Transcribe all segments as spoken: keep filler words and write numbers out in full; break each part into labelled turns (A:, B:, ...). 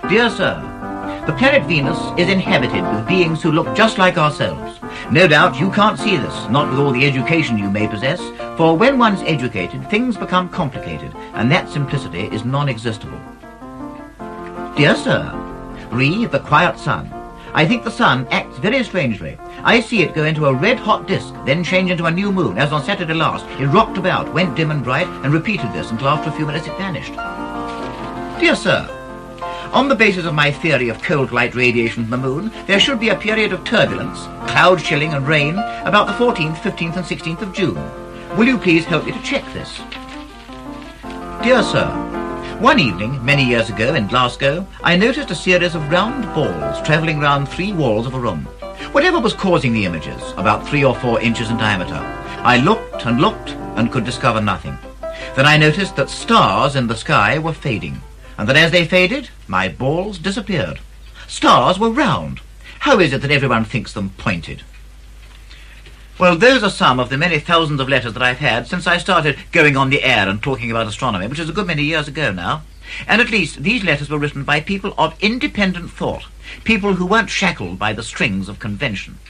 A: Dear Sir, the planet Venus is inhabited with beings who look just like ourselves. No doubt you can't see this, not with all the education you may possess, for when one's educated, things become complicated, and that simplicity is non-existable. Dear Sir, re the quiet sun. I think the sun acts very strangely. I see it go into a red-hot disk, then change into a new moon, as on Saturday last. It rocked about, went dim and bright, and repeated this until after a few minutes it vanished. Dear Sir, on the basis of my theory of cold light radiation from the moon, there should be a period of turbulence, cloud chilling and rain about the fourteenth, fifteenth and sixteenth of June. Will you please help me to check this? Dear Sir, one evening, many years ago in Glasgow, I noticed a series of round balls travelling round three walls of a room. Whatever was causing the images, about three or four inches in diameter, I looked and looked and could discover nothing. Then I noticed that stars in the sky were fading, and that as they faded, my balls disappeared. Stars were round. How is it that everyone thinks them pointed? Well, those are some of the many thousands of letters that I've had since I started going on the air and talking about astronomy, which is a good many years ago now. And at least these letters were written by people of independent thought, people who weren't shackled by the strings of convention.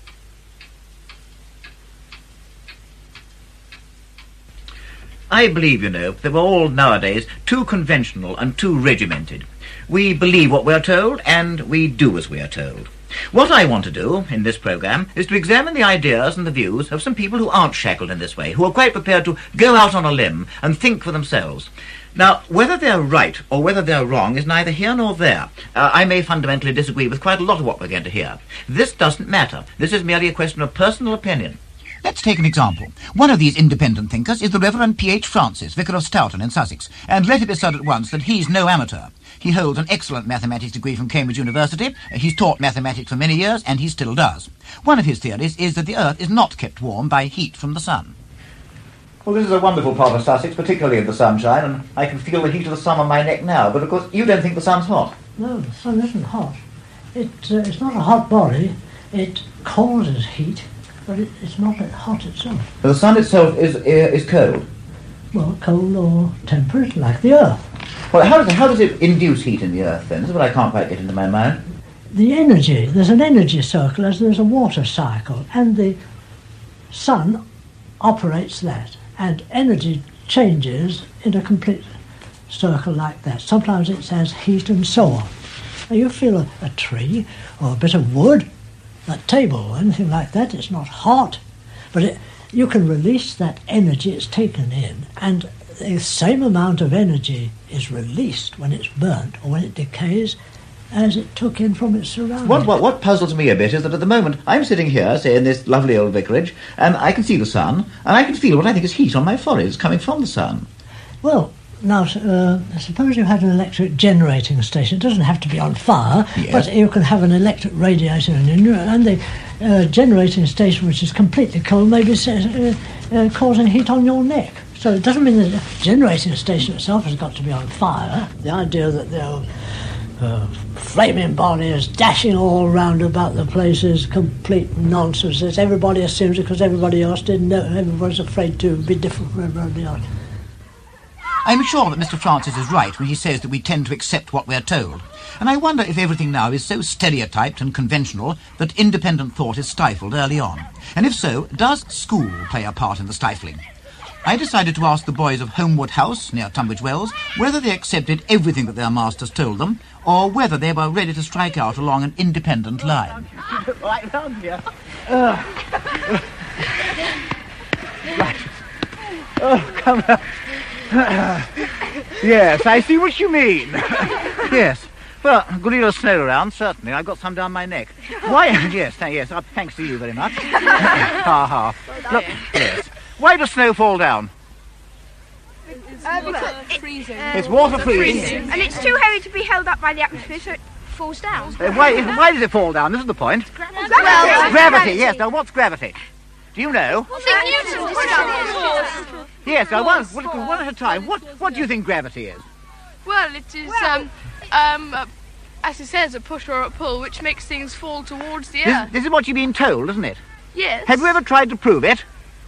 A: I believe, you know, that we're all nowadays too conventional and too regimented. We believe what we're told, and we do as we are told. What I want to do in this programme is to examine the ideas and the views of some people who aren't shackled in this way, who are quite prepared to go out on a limb and think for themselves. Now, whether they're right or whether they're wrong is neither here nor there. Uh, I may fundamentally disagree with quite a lot of what we're going to hear. This doesn't matter. This is merely a question of personal opinion. Let's take an example. One of these independent thinkers is the Reverend P H Francis, Vicar of Stoughton in Sussex, and let it be said at once that he's no amateur. He holds an excellent mathematics degree from Cambridge University. He's taught mathematics for many years, and he still does. One of his theories is that the Earth is not kept warm by heat from the sun. Well, this is a wonderful part of Sussex, particularly in the sunshine, and I can feel the heat of the sun on my neck now, but of course you don't think the sun's hot.
B: No, the sun isn't hot. It, uh, it's not a hot body. It causes heat, but it, it's not hot itself.
A: But the sun itself is, uh, is cold?
B: Well, cold or temperate, like the Earth.
A: Well, how does, it, how does it induce heat in the Earth, then? This is what I can't quite get into my mind.
B: The energy, there's an energy circle as there's a water cycle, and the sun operates that, and energy changes in a complete circle like that. Sometimes it says heat and so on. Now you feel a, a tree or a bit of wood, a table or anything like that, it's not hot, but it, you can release that energy it's taken in, and the same amount of energy is released when it's burnt or when it decays as it took in from its surroundings.
A: What, what, what puzzles me a bit is that at the moment I'm sitting here, say, in this lovely old vicarage, and I can see the sun, and I can feel what I think is heat on my forehead. It's coming from the sun.
B: Well, now, uh, suppose you had an electric generating station. It doesn't have to be on fire,
A: yes,
B: but you can have an electric radiator, and, and the uh, generating station, which is completely cold, may be uh, uh, causing heat on your neck. So it doesn't mean that the generating station itself has got to be on fire. The idea that there are uh, flaming bodies dashing all round about the place is complete nonsense. It's everybody assumes it because everybody else didn't know. Everybody's afraid to be different from everybody else.
A: I'm sure that Mister Francis is right when he says that we tend to accept what we're told. And I wonder if everything now is so stereotyped and conventional that independent thought is stifled early on. And if so, does school play a part in the stifling? I decided to ask the boys of Homewood House, near Tunbridge Wells, whether they accepted everything that their masters told them, or whether they were ready to strike out along an independent line.
C: Right round here. Uh, right. Oh, come on. Uh, yes, I see what you mean. Yes. Well, a good deal of snow around, certainly. I've got some down my neck. Why? Yes, th- yes. Uh, thanks to you very much. Ha ha. Look, yes. Why does snow fall down?
D: It's uh, water it, freezing. Uh,
C: it's water freezing. freezing.
D: And it's too heavy to be held up by the atmosphere, so it falls down.
C: Uh, why, why does it fall down? This is the point.
D: Gravity. Well,
C: gravity. Gravity, yes. Now, what's gravity? Do you know?
D: I think Newton discovered.
C: Yes, now, one, one at a time. What, what do you think gravity is?
E: Well, it is, um, um, uh, as it says, a push or a pull, which makes things fall towards the earth.
C: This, this is what you've been told, isn't it?
E: Yes.
C: Have you ever tried to prove it?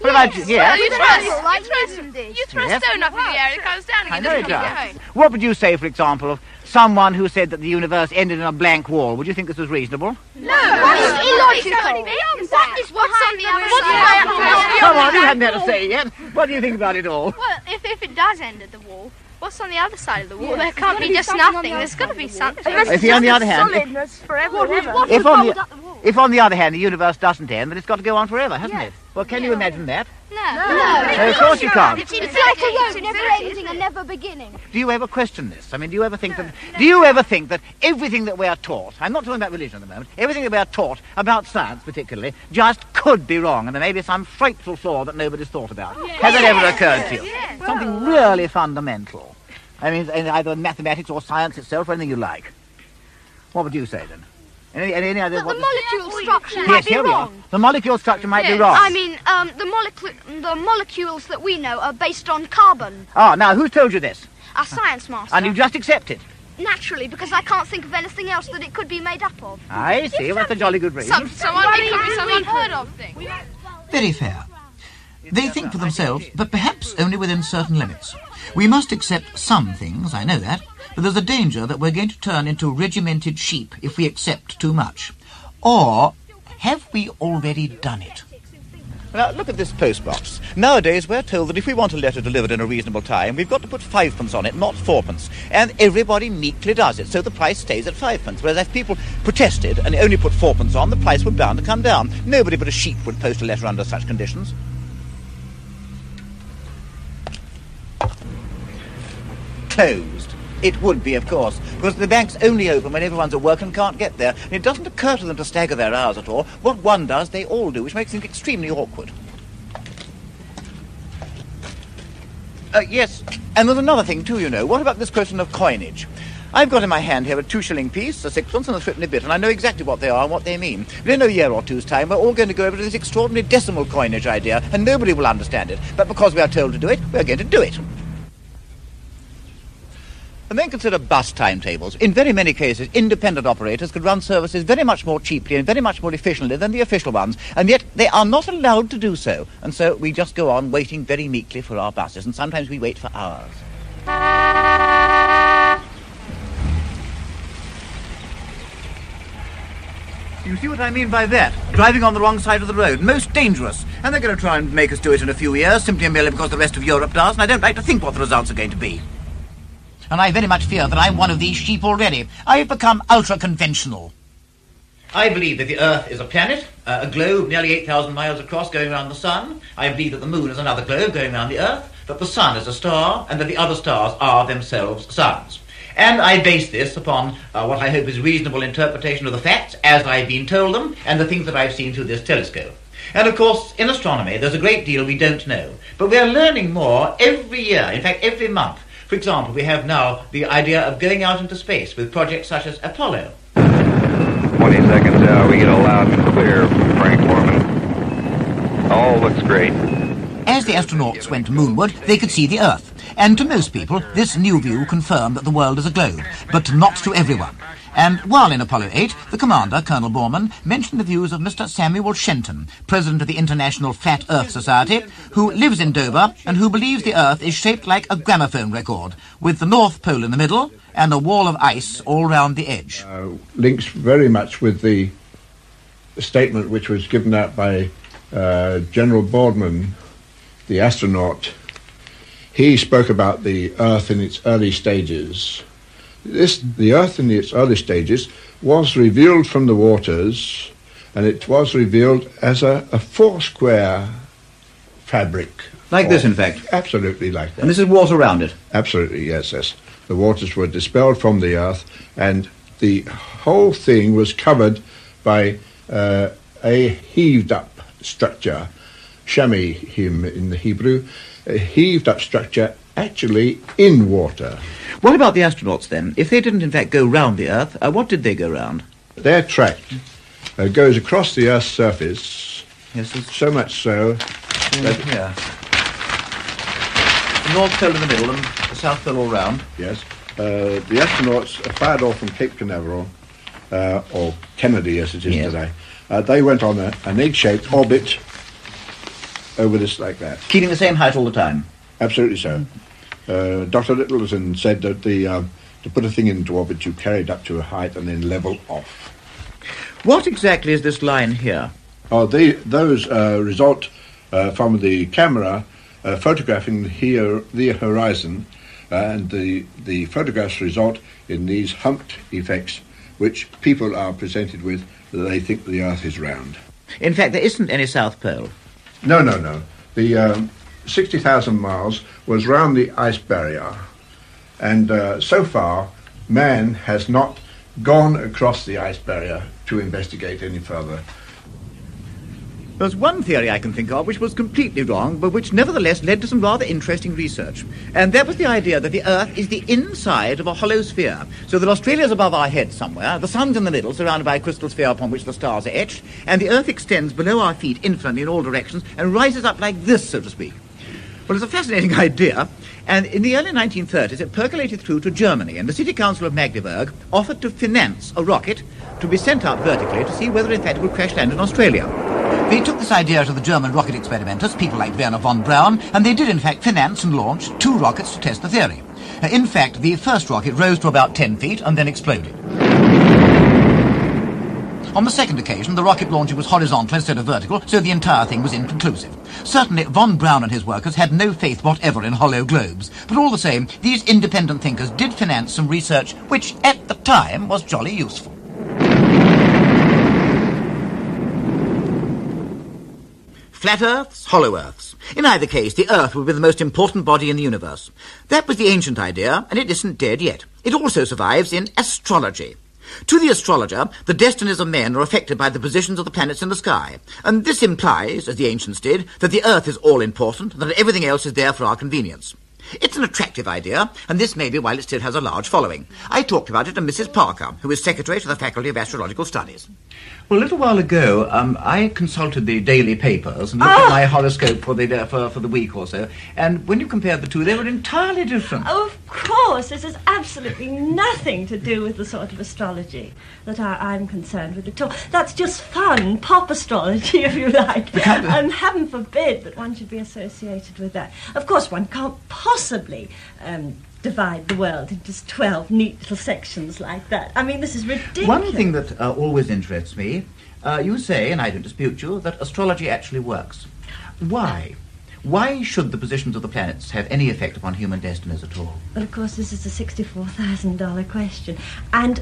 C: What about you?
E: Well,
C: Yes.
E: you throw,
D: Like
E: you throw,
D: Newton did.
E: you throw
C: Yes.
E: a stone up in the air and it comes down
C: I
E: again.
C: know it
E: doesn't
C: does.
E: Yeah.
C: What would you say, for example, of someone who said that the universe ended in a blank wall? Would you think this was reasonable?
D: No, that's illogical. That is what's on the other side.
C: Come on, you haven't had to say it yet. What do you think about it all?
E: Well, if, if it does end at the wall, what's on the other side of the wall? There can't be just nothing. There's got to be something.
C: If on the other hand, if,
D: Solidness forever and ever.
C: if on the if on the other hand the universe doesn't end, then it's got to go on forever, hasn't it? Well, can you imagine that?
E: No.
C: No, of course you can't.
D: It's like a road, never ending and never beginning.
C: Do you ever question this? I mean, do you ever think that? Do you ever think that everything that we are taught, I'm not talking about religion at the moment, everything that we are taught about science, particularly, just could be wrong, and there may be some frightful flaw that nobody's thought about? Has it ever occurred to you? Something really fundamental. I mean, in either mathematics or science itself, or anything you like. What would you say then? Any, any, any idea
D: But
C: what
D: the molecule structure
C: Yes,
D: might be
C: here we are.
D: wrong.
C: The molecule structure might be
E: Yes.
C: wrong.
D: I mean, um, the, molecule, the molecules that we know are based on carbon.
C: Ah, now, who told you this?
D: Our science master.
C: And you just accept it?
D: Naturally, because I can't think of anything else that it could be made up of.
C: I see. Well, that's a jolly good reason.
E: Some, someone, it could be some unheard of thing.
A: Very fair. They think for themselves, but perhaps only within certain limits. We must accept some things, I know that, but there's a danger that we're going to turn into regimented sheep if we accept too much. Or have we already done it?
C: Now, look at this postbox. Nowadays, we're told that if we want a letter delivered in a reasonable time, we've got to put fivepence on it, not fourpence. And everybody meekly does it, so the price stays at fivepence. Whereas if people protested and only put fourpence on, the price would bound to come down. Nobody but a sheep would post a letter under such conditions. Closed. It would be, of course, because the bank's only open when everyone's at work and can't get there. And it doesn't occur to them to stagger their hours at all. What one does, they all do, which makes things extremely awkward. Uh, yes, and there's another thing, too, you know. What about this question of coinage? I've got in my hand here a two-shilling piece, a sixpence, and a threepenny bit, and I know exactly what they are and what they mean. But in a year or two's time, we're all going to go over to this extraordinary decimal coinage idea, and nobody will understand it. But because we are told to do it, we're going to do it. And then consider bus timetables. In very many cases, independent operators could run services very much more cheaply and very much more efficiently than the official ones, and yet they are not allowed to do so. And so we just go on waiting very meekly for our buses, and sometimes we wait for hours. You see what I mean by that? Driving on the wrong side of the road. Most dangerous. And they're going to try and make us do it in a few years, simply and merely because the rest of Europe does, and I don't like to think what the results are going to be. And I very much fear that I'm one of these sheep already. I've become ultra-conventional. I believe that the Earth is a planet, uh, a globe nearly eight thousand miles across going around the Sun. I believe that the Moon is another globe going around the Earth, that the Sun is a star, and that the other stars are themselves suns. And I base this upon uh, what I hope is reasonable interpretation of the facts as I've been told them, and the things that I've seen through this telescope. And of course, in astronomy, there's a great deal we don't know. But we're learning more every year, in fact, every month. For example, we have now the idea of going out into space with projects such as Apollo.
F: twenty seconds out, we get a loud and clear, Frank Borman. All looks great.
A: As the astronauts went moonward, they could see the Earth. And to most people, this new view confirmed that the world is a globe, but not to everyone. And while in Apollo eight, the commander, Colonel Borman, mentioned the views of Mister Samuel Shenton, president of the International Flat Earth Society, who lives in Dover and who believes the Earth is shaped like a gramophone record, with the North Pole in the middle and a wall of ice all round the edge.
G: Uh, links very much with the statement which was given out by uh, General Boardman, the astronaut. He spoke about the Earth in its early stages. This, the Earth in its early stages was revealed from the waters, and it was revealed as a, a four-square fabric.
C: Like this,
G: Or-
C: in fact.
G: Absolutely like that.
C: And this is water around it.
G: Absolutely, yes, yes. The waters were dispelled from the Earth, and the whole thing was covered by uh, a heaved-up structure, shamihim in the Hebrew, a heaved-up structure actually in water.
C: What about the astronauts, then? If they didn't, in fact, go round the Earth, uh, what did they go round?
G: Their track uh, goes across the Earth's surface,
C: Yes, it's
G: so much so that,
C: here. The North Pole in the middle and the South Pole all round.
G: yes, uh, the astronauts fired off from Cape Canaveral, uh, or Kennedy as it is
C: Yes.
G: today. Uh, they went on a, an egg-shaped orbit over this like that.
A: Keeping the same height all the time?
G: Absolutely so. Uh, Doctor Littleton said that the uh, to put a thing into orbit, you carry it up to a height and then level off.
A: What exactly is this line here?
G: Oh, they, those uh, result uh, from the camera uh, photographing here the horizon, uh, and the the photographs result in these humped effects, which people are presented with that they think the Earth is round.
A: In fact, there isn't any South Pole.
G: No, no, no. The um, sixty thousand miles was round the ice barrier, and uh, so far, man has not gone across the ice barrier to investigate any further.
A: There's one theory I can think of which was completely wrong, but which nevertheless led to some rather interesting research. And that was the idea that the Earth is the inside of a hollow sphere, so that Australia's above our heads somewhere, the sun's in the middle, surrounded by a crystal sphere upon which the stars are etched, and the Earth extends below our feet infinitely in all directions and rises up like this, so to speak. Well, it's a fascinating idea, and in the early nineteen thirties it percolated through to Germany, and the City Council of Magdeburg offered to finance a rocket to be sent up vertically to see whether in fact it would crash land in Australia. They took this idea to the German rocket experimenters, people like Werner von Braun, and they did in fact finance and launch two rockets to test the theory. Uh, in fact, the first rocket rose to about ten feet and then exploded. On the second occasion, the rocket launcher was horizontal instead of vertical, so the entire thing was inconclusive. Certainly, von Braun and his workers had no faith whatever in hollow globes, but all the same, these independent thinkers did finance some research which, at the time, was jolly useful. Flat Earths, hollow Earths. In either case, the Earth would be the most important body in the universe. That was the ancient idea, and it isn't dead yet. It also survives in astrology. To the astrologer, the destinies of men are affected by the positions of the planets in the sky, and this implies, as the ancients did, that the Earth is all-important, and that everything else is there for our convenience. It's an attractive idea, and this may be while it still has a large following. I talked about it to Missus Parker, who is Secretary to the Faculty of Astrological Studies. Well, a little while ago, um, I consulted the daily papers and looked
H: Oh.
A: at my horoscope for the, uh, for, for the week or so, and when you compared the two, they were entirely different.
H: Oh, of course, this has absolutely nothing to do with the sort of astrology that I, I'm concerned with at all. That's just fun, pop astrology, if you like. And heaven forbid that one should be associated with that. Of course, one can't possibly um, divide the world into twelve neat little sections like that. I mean, this is ridiculous.
A: One thing that uh, always interests me, uh, you say, and I don't dispute you, that astrology actually works. Why? Why should the positions of the planets have any effect upon human destinies at all?
H: Well, of course, this is a sixty-four thousand dollars question. And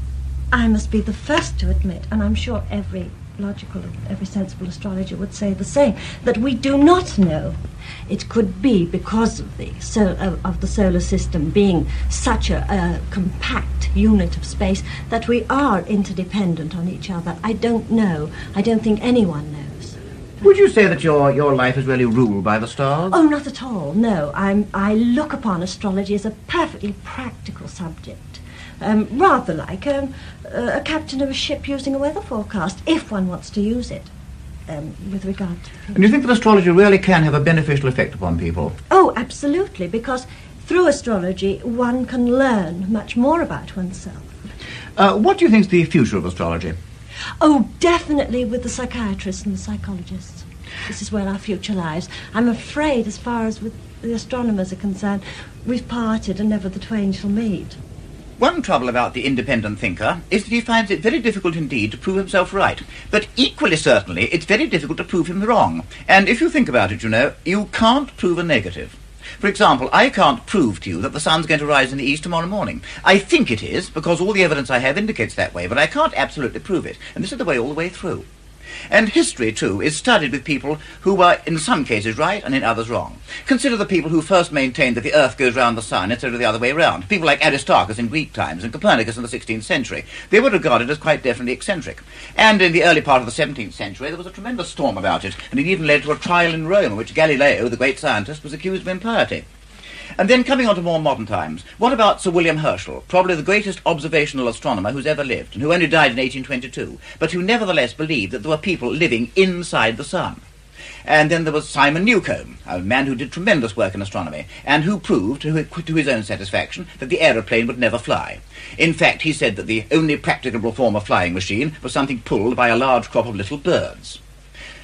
H: I must be the first to admit, and I'm sure every logical, every sensible astrologer would say the same, that we do not know. It could be because of the, so, of, of the solar system being such a, a compact unit of space that we are interdependent on each other. I don't know. I don't think anyone knows.
A: Would you say that your, your life is really ruled by the stars?
H: Oh, not at all, no. I'm, I look upon astrology as a perfectly practical subject. Um, rather like um, a, a captain of a ship using a weather forecast, if one wants to use it, um, with regard to the future.
A: And you think that astrology really can have a beneficial effect upon people?
H: Oh, absolutely, because through astrology one can learn much more about oneself.
A: Uh, what do you think is the future of astrology?
H: Oh, definitely with the psychiatrists and the psychologists. This is where our future lies. I'm afraid, as far as with the astronomers are concerned, we've parted and never the twain shall meet.
A: One trouble about the independent thinker is that he finds it very difficult indeed to prove himself right. But equally certainly, it's very difficult to prove him wrong. And if you think about it, you know, you can't prove a negative. For example, I can't prove to you that the sun's going to rise in the east tomorrow morning. I think it is, because all the evidence I have indicates that way, but I can't absolutely prove it. And this is the way all the way through. And history, too, is studied with people who were in some cases right and in others wrong. Consider the people who first maintained that the earth goes round the sun instead of the other way round. People like Aristarchus in Greek times and Copernicus in the sixteenth century. They were regarded as quite definitely eccentric. And in the early part of the seventeenth century, there was a tremendous storm about it, and it even led to a trial in Rome in which Galileo, the great scientist, was accused of impiety. And then coming on to more modern times, what about Sir William Herschel, probably the greatest observational astronomer who's ever lived, and who only died in eighteen twenty-two, but who nevertheless believed that there were people living inside the sun? And then there was Simon Newcomb, a man who did tremendous work in astronomy, and who proved, to, to his own satisfaction, that the aeroplane would never fly. In fact, he said that the only practicable form of flying machine was something pulled by a large crop of little birds.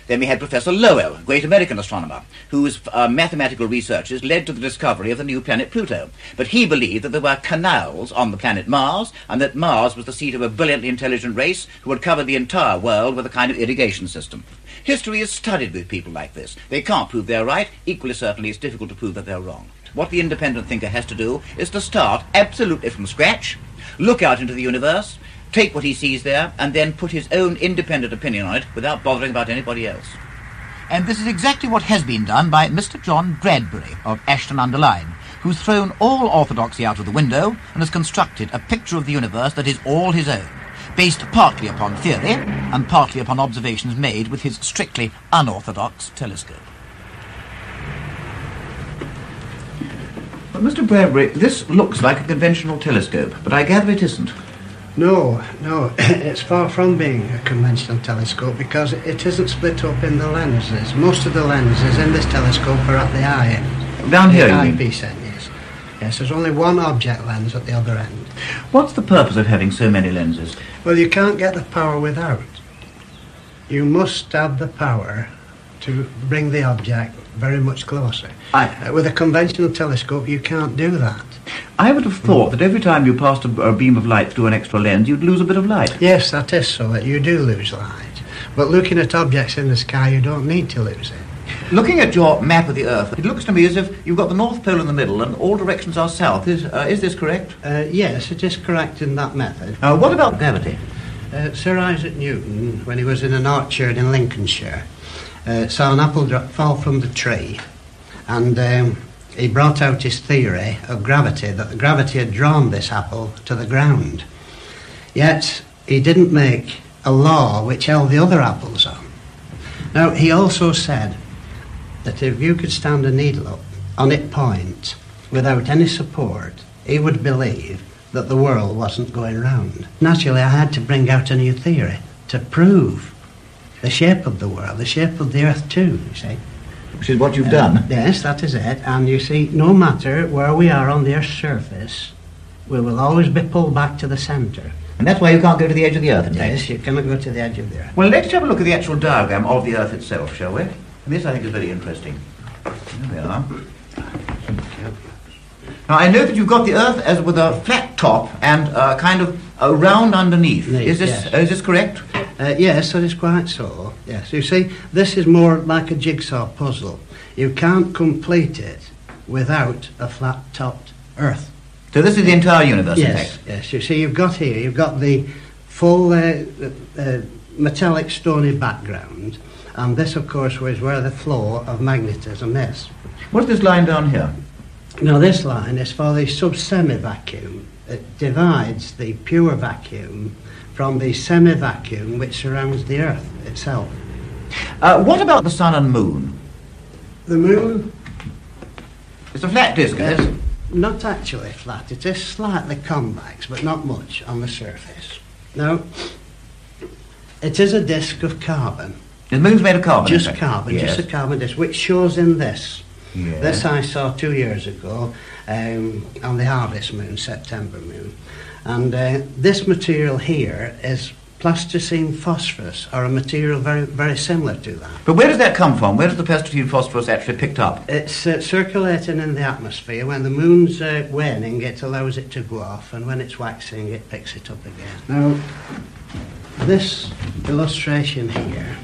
A: Then we had Professor Lowell, great American astronomer, whose uh, mathematical researches led to the discovery of the new planet Pluto. But he believed that there were canals on the planet Mars, and that Mars was the seat of a brilliantly intelligent race who had covered the entire world with a kind of irrigation system. History is studied with people like this. They can't prove they're right. Equally certainly, it's difficult to prove that they're wrong. What the independent thinker has to do is to start absolutely from scratch, look out into the universe, take what he sees there, and then put his own independent opinion on it without bothering about anybody else. And this is exactly what has been done by Mister John Bradbury of Ashton-under-Lyne, who's thrown all orthodoxy out of the window and has constructed a picture of the universe that is all his own, based partly upon theory and partly upon observations made with his strictly unorthodox telescope. But Mister Bradbury, this looks like a conventional telescope, but I gather it isn't.
I: No, no, it's far from being a conventional telescope because it isn't split up in the lenses. Most of the lenses in this telescope are at the eye end.
A: Down here,
I: the
A: you mean?
I: eyepiece end, yes. Yes, there's only one object lens at the other end.
A: What's the purpose of having so many lenses?
I: Well, you can't get the power without. You must have the power to bring the object very much closer.
A: I...
I: Uh, with a conventional telescope, you can't do that.
A: I would have thought that every time you passed a, a beam of light through an extra lens, you'd lose a bit of light.
I: Yes, that is so, that you do lose light. But looking at objects in the sky, you don't need to lose it.
A: Looking at your map of the Earth, it looks to me as if you've got the North Pole in the middle and all directions are south. Is, uh, is this correct?
I: Uh, yes, it is correct in that method.
A: Uh, what about gravity?
I: Uh, Sir Isaac Newton, when he was in an orchard in Lincolnshire, uh, saw an apple drop fall from the tree, and um, he brought out his theory of gravity, that the gravity had drawn this apple to the ground. Yet he didn't make a law which held the other apples on. Now, he also said that if you could stand a needle up on its point without any support, he would believe that the world wasn't going round. Naturally, I had to bring out a new theory to prove the shape of the world, the shape of the Earth too, you see.
A: Which is what you've
I: Uh,
A: done.
I: Yes, that is it. And you see, no matter where we are on the Earth's surface, we will always be pulled back to the centre.
A: And that's why you can't go to the edge of the Earth, in fact.
I: Yes, you cannot go to the edge of the Earth.
A: Well, let's have a look at the actual diagram of the Earth itself, shall we? And this, I think, is very interesting. There we are. Now, I know that you've got the Earth as with a flat top and uh, kind of a round underneath.
I: Neat,
A: is this
I: yes.
A: uh, is this correct?
I: Uh, yes, that is quite so. Yes, you see, this is more like a jigsaw puzzle. You can't complete it without a flat-topped Earth.
A: So this is the entire universe, in
I: Yes,
A: fact?
I: yes. You see, you've got here, you've got the full uh, uh, metallic stony background, and this, of course, was where the flow of magnetism is.
A: What's this line down here?
I: Now, this line is for the sub-semi-vacuum. It divides the pure vacuum from the semi-vacuum which surrounds the Earth itself.
A: Uh, what about the sun and moon?
I: The moon
A: It's a flat disk, is
I: is
A: it?
I: not actually flat. It is slightly convex, but not much on the surface. Now, it is a disk of carbon.
A: The moon's made of carbon,
I: Just
A: in fact.
I: carbon,
A: Yes.
I: just a carbon disk, which shows in this.
A: Yes.
I: This I saw two years ago um, on the harvest moon, September moon. And uh, this material here is plasticine phosphorus, or a material very, very similar to that.
A: But where does that come from? Where does the plasticine phosphorus actually picked up?
I: It's uh, circulating in the atmosphere. When the moon's uh, waning, it allows it to go off, and when it's waxing, it picks it up again. Now, this illustration here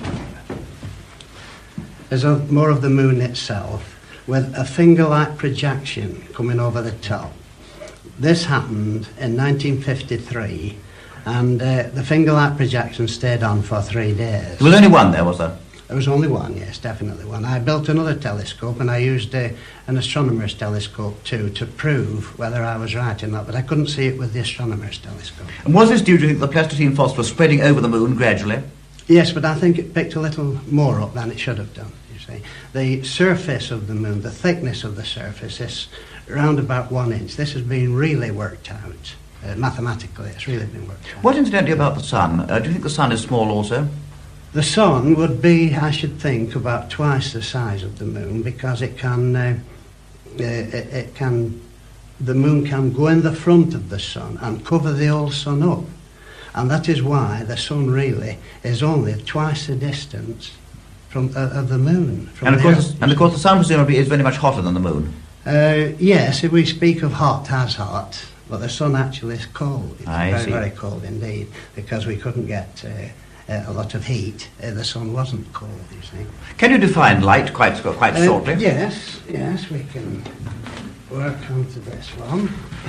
I: is of more of the moon itself, with a finger-like projection coming over the top. This happened in nineteen fifty-three, and uh, the finger-like projection stayed on for three days.
A: There was only one there, was there?
I: There was only one, yes, definitely one. I built another telescope, and I used uh, an astronomer's telescope too to prove whether I was right or not, but I couldn't see it with the astronomer's telescope.
A: And was this due to the plasticine phosphorus spreading over the moon gradually?
I: Yes, but I think it picked a little more up than it should have done, you see. The surface of the moon, the thickness of the surface is around about one inch. This has been really worked out. Uh, mathematically, it's really been worked out.
A: What, incidentally, about the sun? Uh, do you think the sun is small also?
I: The sun would be, I should think, about twice the size of the moon, because it can, uh, uh, it, it can, the moon can go in the front of the sun and cover the old sun up. And that is why the sun really is only twice the distance from uh, of the moon. From
A: And of,
I: the
A: course,
I: Earth.
A: and of course the sun presumably is very much hotter than the moon.
I: Uh, yes, if we speak of hot as hot, but the sun actually is cold. It's
A: I
I: very,
A: see.
I: very cold indeed, because we couldn't get uh, uh, a lot of heat. Uh, the sun wasn't cold, you see.
A: Can you define light quite, quite
I: Uh,
A: shortly?
I: Yes, yes, we can work onto this one.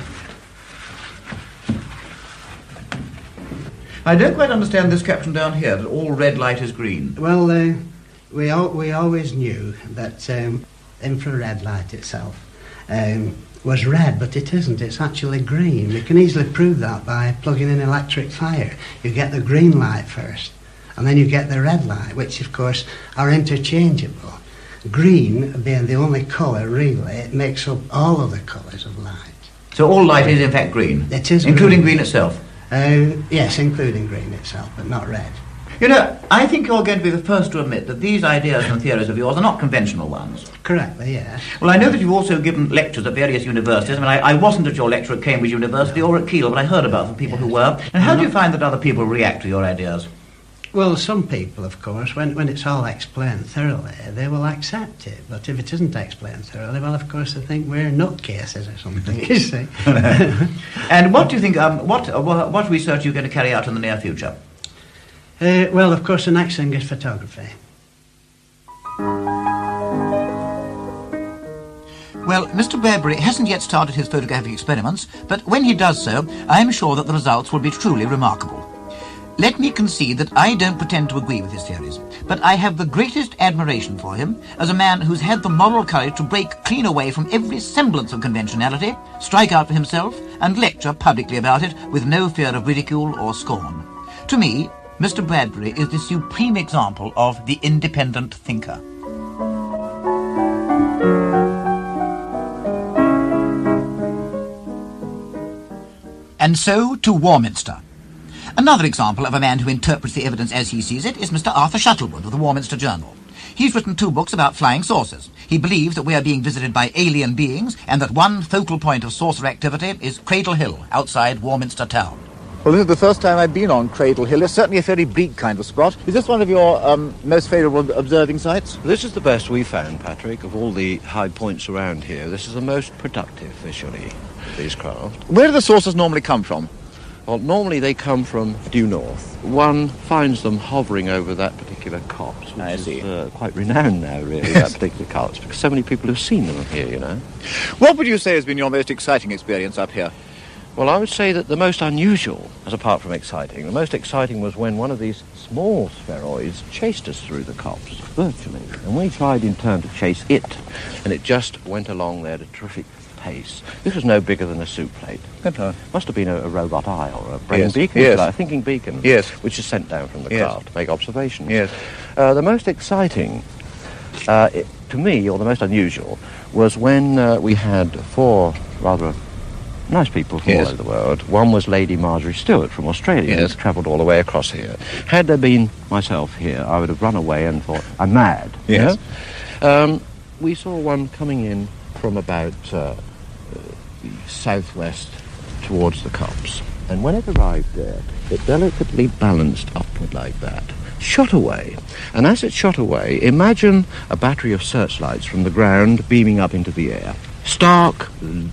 A: I don't quite understand this caption down here, that all red light is green.
I: Well, uh, we al- we always knew that um, infrared light itself um, was red, but it isn't. It's actually green. We can easily prove that by plugging in electric fire. You get the green light first, and then you get the red light, which, of course, are interchangeable. Green being the only colour, really, it makes up all of the colours of light.
A: So all light is in fact green?
I: It is
A: including green, green itself?
I: Uh, yes, including green itself, but not red.
A: You know, I think you're going to be the first to admit that these ideas and theories of yours are not conventional ones.
I: Correctly, yes.
A: Well, I know that you've also given lectures at various universities. I mean, I, I wasn't at your lecture at Cambridge University or at Keele, but I heard about from people who were. And how do you find that other people react to your ideas?
I: Well, some people, of course, when, when it's all explained thoroughly, they will accept it. But if it isn't explained thoroughly, well, of course, they think we're nutcases or something, you see.
A: And what do you think, um, what, uh, what research are you going to carry out in the near future?
I: Uh, well, of course, the next thing is photography.
A: Well, Mister Bradbury hasn't yet started his photographic experiments, but when he does so, I am sure that the results will be truly remarkable. Let me concede that I don't pretend to agree with his theories, but I have the greatest admiration for him as a man who's had the moral courage to break clean away from every semblance of conventionality, strike out for himself, and lecture publicly about it with no fear of ridicule or scorn. To me, Mister Bradbury is the supreme example of the independent thinker. And so to Warminster. Another example of a man who interprets the evidence as he sees it is Mister Arthur Shuttleworth of the Warminster Journal. He's written two books about flying saucers. He believes that we are being visited by alien beings and that one focal point of saucer activity is Cradle Hill outside Warminster town.
C: Well, this is the first time I've been on Cradle Hill. It's certainly a very bleak kind of spot. Is this one of your um, most favourable observing sites?
J: This is the best we found, Patrick, of all the high points around here. This is the most productive visually, these craft.
C: Where do the saucers normally come from?
J: Well, normally they come from due north. One finds them hovering over that particular copse, which
C: I see.
J: is uh, quite renowned now, really,
C: Yes.
J: that particular copse, because so many people have seen them here, you know.
C: What would you say has been your most exciting experience up here?
J: Well, I would say that the most unusual, as apart from exciting, the most exciting was when one of these small spheroids chased us through the copse, virtually. And we tried in turn to chase it, and it just went along there at a terrific pace. This was no bigger than a soup plate.
C: Good.
J: Must have been a, a robot eye or a brain
C: Yes,
J: beacon,
C: yes.
J: like a thinking beacon,
C: Yes.
J: which is sent down from the
C: Yes.
J: craft to make observations.
C: Yes.
J: Uh, the most exciting, uh, it, to me, or the most unusual, was when uh, we had four rather nice people from
C: Yes.
J: all over the world. One was Lady Marjorie Stewart from Australia,
C: Yes.
J: who travelled all the way across here. Had there been myself here, I would have run away and thought, I'm mad. you
C: Yes.
J: know? Um, we saw one coming in from about uh, the southwest towards the copse, and when it arrived there, it delicately balanced upward like that, shot away, and as it shot away, imagine a battery of searchlights from the ground beaming up into the air. Stark,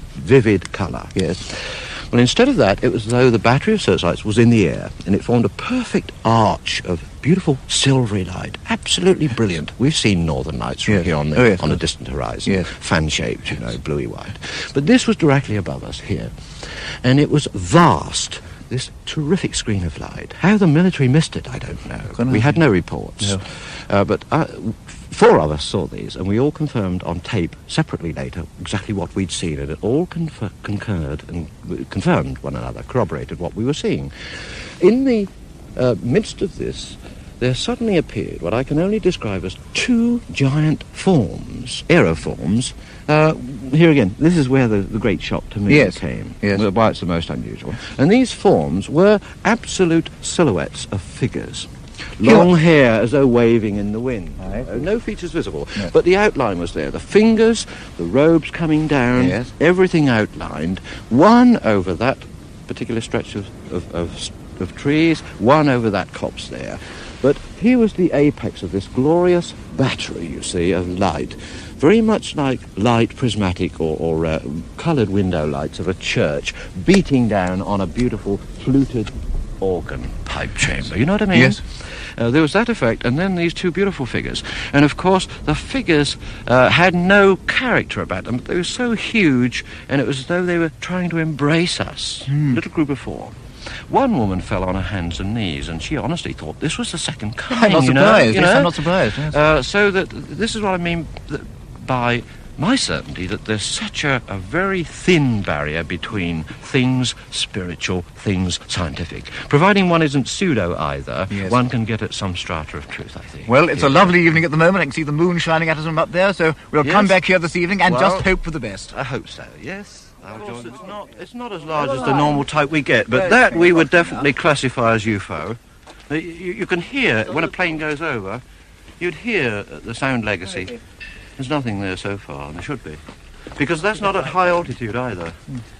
J: vivid colour.
C: Yes.
J: Well, instead of that, it was as though the battery of searchlights was in the air, and it formed a perfect arch of beautiful silvery light. Absolutely brilliant. We've seen northern lights from
C: Yes.
J: here on the,
C: Oh, yes,
J: on a
C: yes.
J: distant horizon.
C: Yes.
J: Fan-shaped, you know, bluey white. But this was directly above us here, and it was vast. This terrific screen of light. How the military missed it, I don't know.
C: Couldn't
J: we
C: I
J: had
C: think?
J: no reports.
C: No.
J: Uh, but uh, four of us saw these, and we all confirmed on tape, separately later, exactly what we'd seen, and it all confer- concurred and uh, confirmed one another, corroborated what we were seeing. In the uh, midst of this, there suddenly appeared what I can only describe as two giant forms, aeroforms. Uh, here again, this is where the, the great shock to me
C: Yes,
J: came,
C: yes.
J: why it's the most unusual. And these forms were absolute silhouettes of figures. Long hair as though waving in the wind.
C: Aye.
J: Uh, no features visible,
C: No.
J: but the outline was there. The fingers, the robes coming down,
C: Yes.
J: everything outlined. One over that particular stretch of, of, of, of trees, one over that copse there. But Here was the apex of this glorious battery, you see, of light. Very much like light prismatic or, or uh, coloured window lights of a church beating down on a beautiful fluted organ pipe chamber. You know what I mean?
C: Yes.
J: Uh, there was that effect, and then these two beautiful figures. And, of course, the figures uh, had no character about them. They were so huge, and it was as though they were trying to embrace us.
C: Mm.
J: Little group of four. One woman fell on her hands and knees, and she honestly thought this was the second coming.
C: I'm not
J: you know,
C: surprised.
J: you
C: Yes,
J: know?
C: I'm not surprised. Yes.
J: Uh, so that this is what I mean th- by my certainty, that there's such a, a very thin barrier between things spiritual, things scientific. Providing one isn't pseudo either,
C: Yes.
J: one can get at some strata of truth, I think.
C: Well, it's
J: Yes.
C: a lovely evening at the moment. I can see the moon shining at us from up there, so we'll
J: Yes.
C: come back here this evening and
J: Well,
C: just hope for the best.
J: I hope so, yes. Of course, it's not, it's not as large as the normal type we get, but that we would definitely classify as U F O. Uh, You, you can hear, when a plane goes over, you'd hear the sound legacy. There's nothing there so far, and there should be. Because that's not at high altitude either.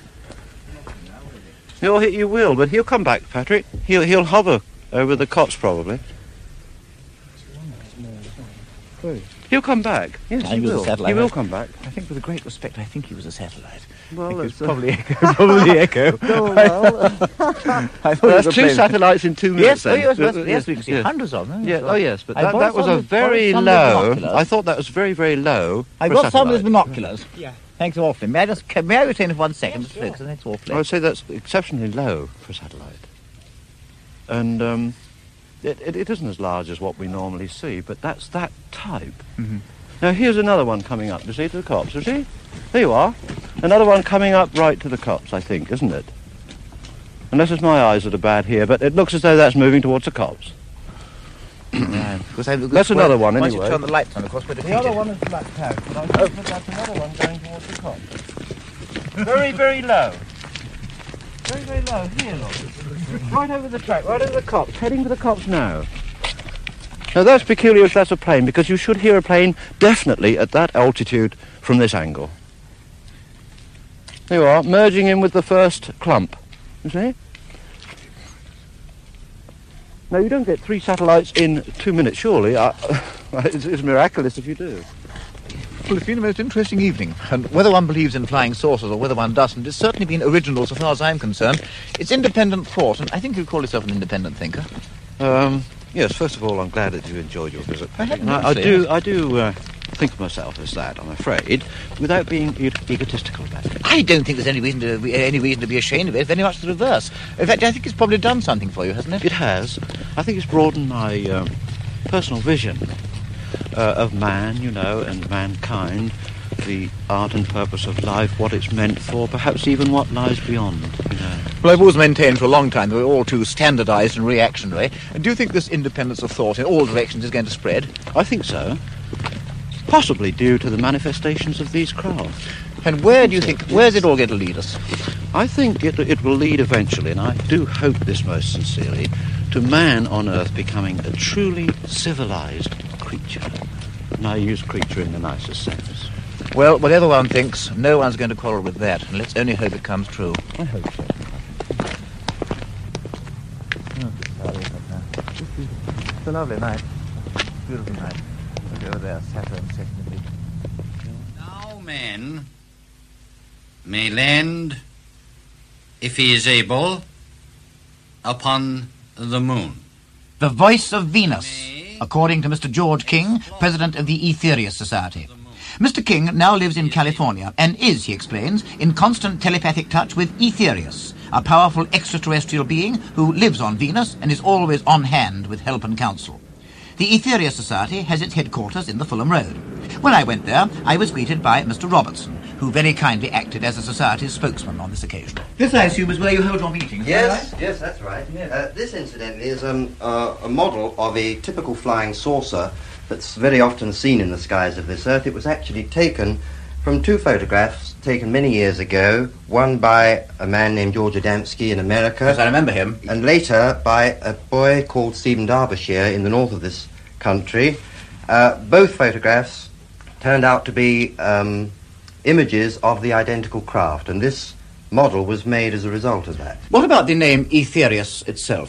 J: You'll, you will, but he'll come back, Patrick. He'll, he'll hover over the cots, probably. He'll come back. Yes,
C: I
J: he
C: was a
J: will.
C: satellite.
J: He will come back.
C: I think, with a great respect, I think he was a satellite.
J: Well,
C: It's
J: that's, uh,
C: probably Echo. Probably Echo.
J: Oh, well.
C: I thought
J: Well,
C: it
J: that's
C: was a
J: two
C: plane.
J: satellites in two minutes.
C: Yes, oh,
J: then.
C: yes, yes,
J: Uh,
C: yes, we can see
J: yes.
C: hundreds of them.
J: Yeah,
C: So
J: oh yes, but
C: I
J: that,
C: bought
J: that was
C: some
J: a
C: with-
J: very
C: bought some with
J: low.
C: binoculars.
J: I thought that was very, very low.
C: I
J: for a
C: got some with
J: satellite.
C: binoculars.
B: Yeah.
C: Thanks awfully. May I just can, may I retain for one second? Yes, sure. Thanks awfully.
J: I would say that's exceptionally low for a satellite. And um, it, it, it isn't as large as what we normally see, but that's that type.
C: Mm-hmm.
J: Now here's another one coming up, you see, to the copse, you see? There you are. Another one coming up right to the copse, I think, isn't it? Unless it's my eyes that are bad here, but it looks as though that's moving towards the copse.
C: Right. Because I, because
J: That's another one,
C: once
J: anyway.
C: you turn the lights on, of course, we're
J: The
C: defeated.
J: other one is blacked out, but I think that that's another one going towards the copse. Very, very low. Very, very low. Here, look. Right over the track, right over the copse, heading for the copse now. Now that's peculiar if that's a plane, because you should hear a plane definitely at that altitude from this angle. There you are, merging in with the first clump. You see? Now you don't get three satellites in two minutes, surely. I, it's, it's miraculous if you do.
C: Well, it's been a most interesting evening, and whether one believes in flying saucers or whether one doesn't, it's certainly been original so far as I'm concerned. It's independent thought, and I think you'd call yourself an independent thinker.
J: Um, yes, first of all, I'm glad that you enjoyed your visit.
C: I hadn't
J: And I, I
C: noticed
J: do,
C: it.
J: I do uh, think of myself as that, I'm afraid, without being e- egotistical about it.
C: I don't think there's any reason to be, any reason to be ashamed of it. Very much the reverse. In fact, I think it's probably done something for you, hasn't it?
J: It has. I think it's broadened my um, personal vision uh, of man, you know, and mankind, the art and purpose of life, what it's meant for, perhaps even what lies beyond, you know.
C: Well, I've always maintained for a long time that we're all too standardised and reactionary. And do you think this independence of thought in all directions is going to spread?
J: I think so. Possibly due to the manifestations of these craft.
C: And where do you think, where's it all going to lead us?
J: I think it, it will lead eventually, and I do hope this most sincerely, to man on Earth becoming a truly civilized creature. And I use creature in the nicest sense.
C: Well, whatever one thinks, no one's going to quarrel with that, and let's only hope it comes true.
J: I hope so.
C: It's a lovely night. Beautiful night. Look over there, Saturn setting the bleak.
K: Now man may land, if he is able, upon the moon.
A: The Voice of Venus, according to Mister George King, president of the Aetherius Society. Mister King now lives in California and is, he explains, in constant telepathic touch with Aetherius, a powerful extraterrestrial being who lives on Venus and is always on hand with help and counsel. The Aetherius Society has its headquarters in the Fulham Road. When I went there, I was greeted by Mister Robertson, who very kindly acted as the Society's spokesman on this occasion.
C: This, I assume, is where you hold your meetings,
L: Yes, yes, that's right. Uh, this, incidentally, is um, uh, a model of a typical flying saucer that's very often seen in the skies of this Earth. It was actually taken from two photographs taken many years ago, one by a man named George Adamski in America.
C: Yes, I remember him.
L: And later by a boy called Stephen Derbyshire in the north of this country. Uh, both photographs turned out to be um, images of the identical craft, and this model was made as a result of that.
A: What about the name Aetherius itself?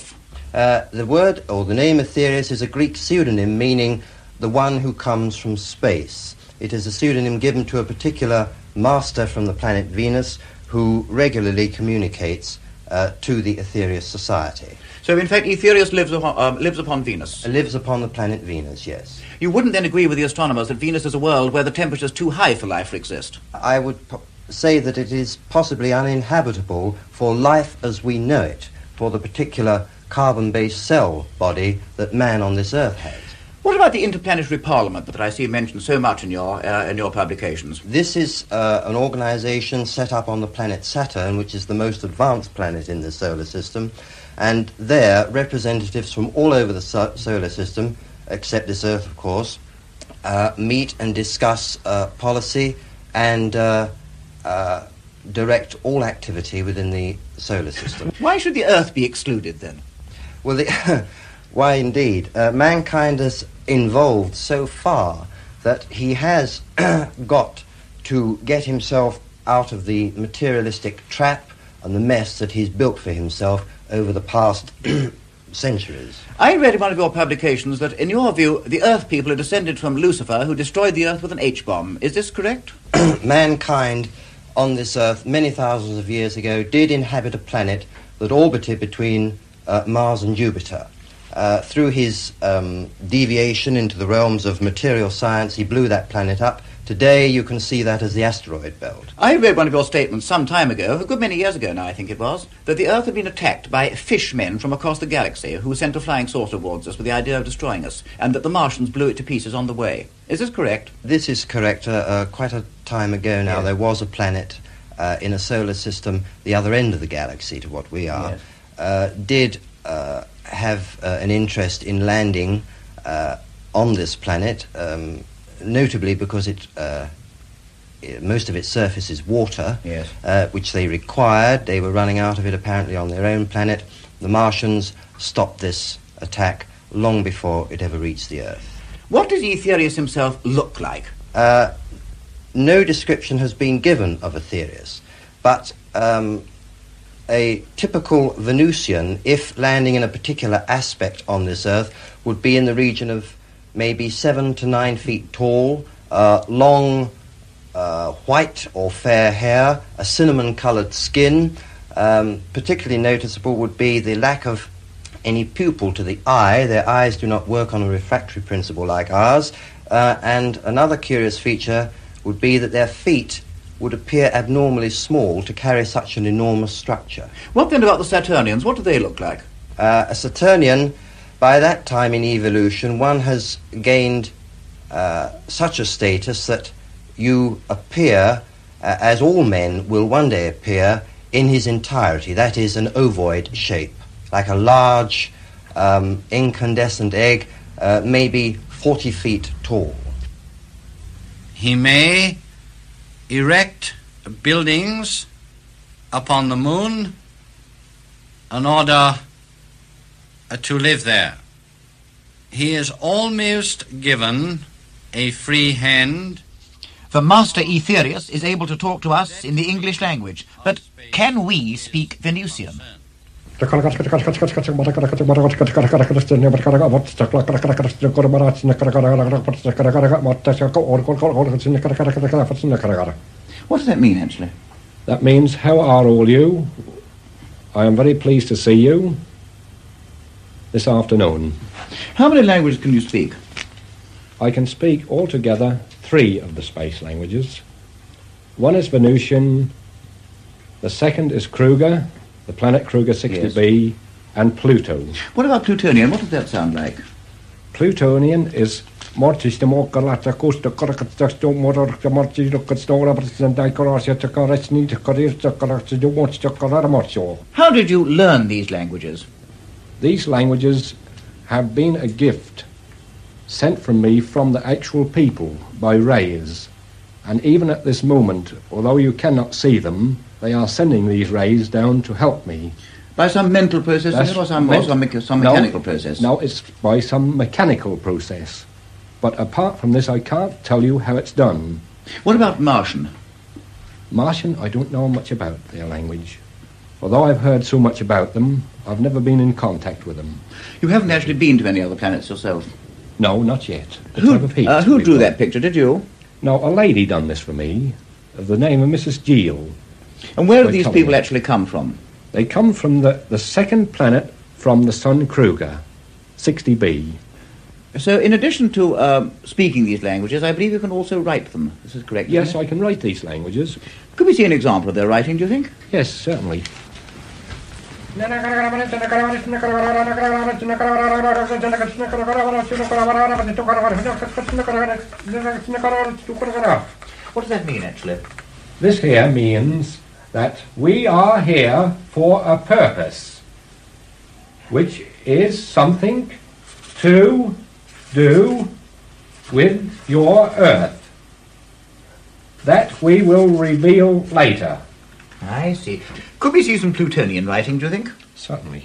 L: Uh, the word, or the name Aetherius, is a Greek pseudonym meaning the one who comes from space. It is a pseudonym given to a particular master from the planet Venus who regularly communicates uh, to the Aetherius Society.
A: So, in fact, Aetherius lives upon, uh, lives upon Venus?
L: Uh, lives upon the planet Venus, yes.
A: You wouldn't then agree with the astronomers that Venus is a world where the temperature is too high for life to exist?
L: I would po- say that it is possibly uninhabitable for life as we know it, for the particular carbon-based cell body that man on this Earth has.
A: What about the Interplanetary Parliament that I see mentioned so much in your uh, in your publications?
L: This is uh, an organisation set up on the planet Saturn, which is the most advanced planet in the solar system, and there representatives from all over the so- solar system, except this Earth, of course, uh, meet and discuss uh, policy and uh, uh, direct all activity within the solar system.
A: Why should the Earth be excluded, then?
L: Well, the why indeed. Uh, mankind has evolved so far that he has got to get himself out of the materialistic trap and the mess that he's built for himself over the past centuries.
A: I read in one of your publications that, in your view, the Earth people are descended from Lucifer, who destroyed the Earth with an H-bomb. Is this correct?
L: Mankind on this Earth, many thousands of years ago, did inhabit a planet that orbited between uh, Mars and Jupiter. Uh, through his um, deviation into the realms of material science, he blew that planet up. Today, you can see that as the asteroid belt.
A: I read one of your statements some time ago, a good many years ago now, I think it was, that the Earth had been attacked by fishmen from across the galaxy who sent a flying saucer towards us with the idea of destroying us, and that the Martians blew it to pieces on the way. Is this correct?
L: This is correct. Uh, uh, quite a time ago now, yes. There was a planet uh, in a solar system, the other end of the galaxy to what we are, yes. uh, did uh, have uh, an interest in landing uh, on this planet, um, notably because it, uh, it, most of its surface is water,
A: yes.
L: uh, which they required. They were running out of it apparently on their own planet. The Martians stopped this attack long before it ever reached the Earth.
A: What does Aetherius himself look like?
L: Uh, no description has been given of Aetherius, but um, a typical Venusian, if landing in a particular aspect on this Earth, would be in the region of maybe seven to nine feet tall, uh, long uh, white or fair hair, a cinnamon-coloured skin. Um, particularly noticeable would be the lack of any pupil to the eye. Their eyes do not work on a refractory principle like ours. Uh, and another curious feature would be that their feet would appear abnormally small to carry such an enormous structure.
A: What then about the Saturnians? What do they look like?
L: Uh, a Saturnian, by that time in evolution, one has gained uh, such a status that you appear, uh, as all men will one day appear, in his entirety. That is, an ovoid shape, like a large um, incandescent egg, uh, maybe forty feet tall.
K: He may erect buildings upon the moon in order uh, to live there. He is almost given a free hand.
A: The Master Aetherius is able to talk to us in the English language, but can we speak Venusian? What does that mean, actually?
M: That means, how are all you? I am very pleased to see you this afternoon.
A: How many languages can you speak?
M: I can speak altogether three of the space languages. One is Venusian, the second is Kruger, the planet Kruger sixty b, yes. And Pluto.
A: What about Plutonian? What does that sound like?
M: Plutonian is what is the
A: How did you learn these languages?
M: These languages have been a gift sent from me from the actual people by rays. And even at this moment, although you cannot see them, they are sending these rays down to help me.
A: By some mental process
M: That's
A: or some,
M: men-
A: or some, me- some
M: no,
A: mechanical process?
M: No, it's by some mechanical process. But apart from this, I can't tell you how it's done.
A: What about Martian?
M: Martian, I don't know much about their language. Although I've heard so much about them, I've never been in contact with them.
A: You haven't actually been to any other planets yourself?
M: No, not yet. But
A: Who,
M: I've a peek
A: uh, who
M: to
A: drew
M: be
A: that picture, did you?
M: No, a lady done this for me, of the name of Missus Giel.
A: And where do
M: They
A: these
M: come-
A: people actually come from?
M: They come from the, the second planet from the Sun Kruger, sixty B.
A: So, in addition to um, speaking these languages, I believe you can also write them. This is correct,
M: Yes,
A: isn't it?
M: I can write these languages.
A: Could we see an example of their writing, do you think?
M: Yes, certainly.
A: What does that mean, actually?
M: This here means that we are here for a purpose, which is something to do with your Earth. That we will reveal later.
A: I see. Could we see some Plutonian writing, do you think?
M: Certainly.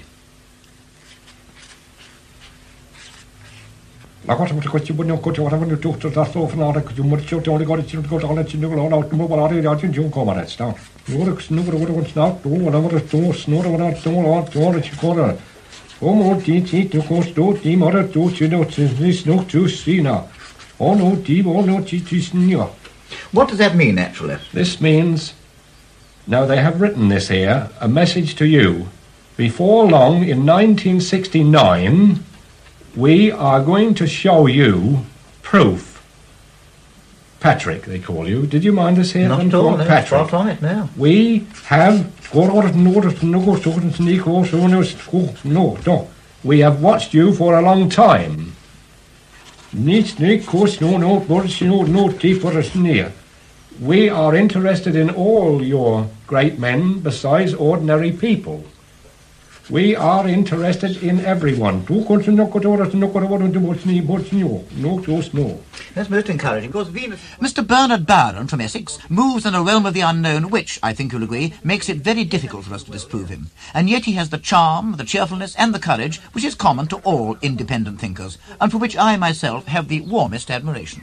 A: What does that mean, actually?
M: This means, now they have written this here, a message to you. Before long, in nineteen sixty-nine, we are going to show you proof. Patrick, they call you. Did you mind us here?
A: Not
M: them
A: at all,
M: called
A: no,
M: Patrick.
A: far from it, no.
M: We have we have watched you for a long time. We are interested in all your great men besides ordinary people. We are interested in everyone.
A: That's most encouraging, because Venus... Mister Bernard Byron from Essex moves in a realm of the unknown which, I think you'll agree, makes it very difficult for us to disprove him. And yet he has the charm, the cheerfulness and the courage which is common to all independent thinkers, and for which I myself have the warmest admiration.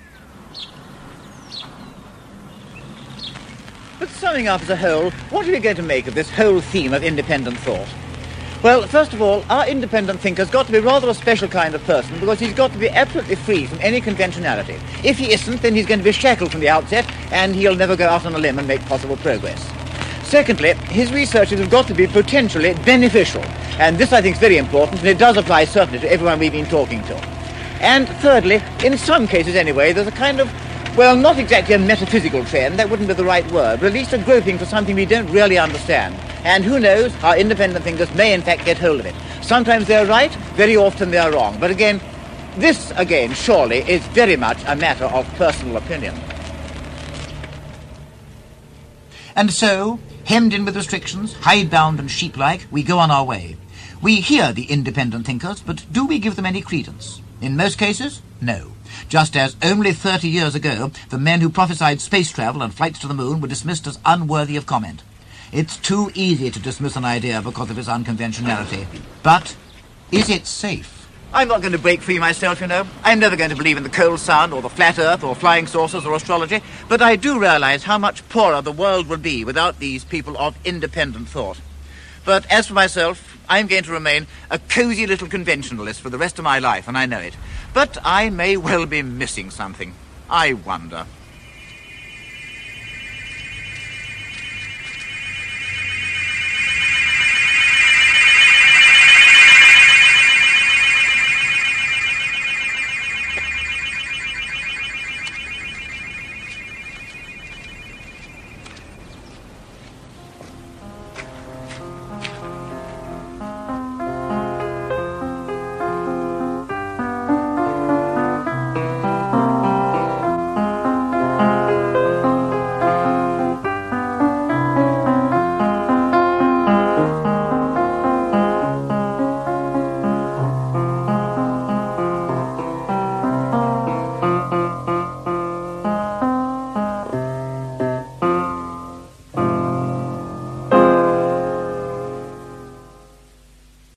A: But summing up as a whole, what are we going to make of this whole theme of independent thought? Well, first of all, our independent thinker's got to be rather a special kind of person, because he's got to be absolutely free from any conventionality. If he isn't, then he's going to be shackled from the outset, and he'll never go out on a limb and make possible progress. Secondly, his researches have got to be potentially beneficial, and this I think is very important, and it does apply certainly to everyone we've been talking to. And thirdly, in some cases anyway, there's a kind of, well, not exactly a metaphysical trend, that wouldn't be the right word, but at least a groping for something we don't really understand. And who knows, our independent thinkers may in fact get hold of it. Sometimes they're right, very often they're wrong. But again, this again, surely, is very much a matter of personal opinion. And so, hemmed in with restrictions, hidebound and sheep-like, we go on our way. We hear the independent thinkers, but do we give them any credence? In most cases, no. Just as only thirty years ago, the men who prophesied space travel and flights to the moon were dismissed as unworthy of comment. It's too easy to dismiss an idea because of its unconventionality. But is it safe? I'm not going to break free myself, you know. I'm never going to believe in the cold sun or the flat earth or flying saucers or astrology, but I do realize how much poorer the world would be without these people of independent thought. But as for myself, I'm going to remain a cosy little conventionalist for the rest of my life, and I know it. But I may well be missing something. I wonder.